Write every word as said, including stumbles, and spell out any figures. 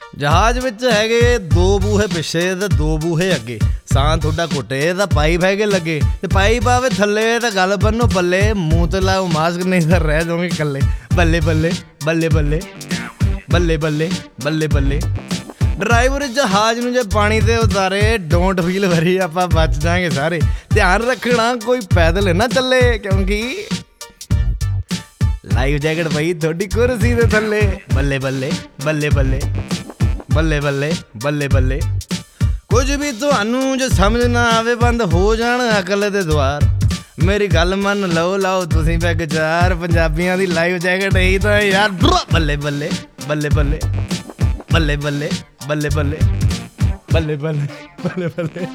ਜਹਾਜ਼ ਵਿੱਚ ਹੈਗੇ ਦੋ ਬੂਹੇ ਪਿੱਛੇ ਤੇ ਦੋ ਬੂਹੇ ਅੱਗੇ। ਸਾਂ ਤੁਹਾਡਾ ਘੁੱਟੇ ਤਾਂ ਪਾਈਪ ਹੈਗੇ ਲੱਗੇ ਤੇ ਪਾਈਪ ਆਵੇ ਥੱਲੇ ਤਾਂ ਗੱਲ ਬੰਨੋ ਬੱਲੇ। ਮੂੰਹ ਤੇ ਲਾਓ ਮਾਸਕ ਨਹੀਂ ਤਾਂ ਰਹਿ ਜਾਓਗੇ ਇਕੱਲੇ। ਬੱਲੇ ਬੱਲੇ ਬੱਲੇ ਬੱਲੇ ਬੱਲੇ ਬੱਲੇ ਬੱਲੇ ਬੱਲੇ। ਡਰਾਈਵਰ ਜਹਾਜ਼ ਨੂੰ ਜੇ ਪਾਣੀ ਤੇ ਉਤਾਰੇ ਡੋਂਟ ਫੀਲ ਵਰੀ, ਆਪਾਂ ਬਚ ਜਾਵਾਂਗੇ ਸਾਰੇ। ਧਿਆਨ ਰੱਖਣਾ ਕੋਈ ਪੈਦਲ ਨਾ ਚੱਲੇ ਕਿਉਂਕਿ ਲਾਈਫ ਜੈਕਟ ਪਈ ਤੁਹਾਡੀ ਕੁਰਸੀ ਦੇ ਥੱਲੇ। ਬੱਲੇ ਬੱਲੇ ਬੱਲੇ ਬੱਲੇ ਬੱਲੇ ਬੱਲੇ ਬੱਲੇ ਬੱਲੇ। ਕੁਝ ਵੀ ਤੁਹਾਨੂੰ ਜੇ ਸਮਝ ਨਾ ਆਵੇ ਬੰਦ ਹੋ ਜਾਣ ਅਕਲ ਦੇ ਦੁਆਰ। ਮੇਰੀ ਗੱਲ ਮੰਨ ਲਓ ਲਾਓ ਤੁਸੀਂ ਪੈਗ ਚਾਰ। ਪੰਜਾਬੀਆਂ ਦੀ ਲਾਈਫ ਜੈਕਟ ਇਹੀ ਤਾਂ ਯਾਰ। ਬੱਲੇ ਬੱਲੇ ਬੱਲੇ ਬੱਲੇ ਬੱਲੇ ਬੱਲੇ ਬੱਲੇ ਬੱਲੇ ਬੱਲੇ ਬੱਲੇ ਬੱਲੇ ਬੱਲੇ।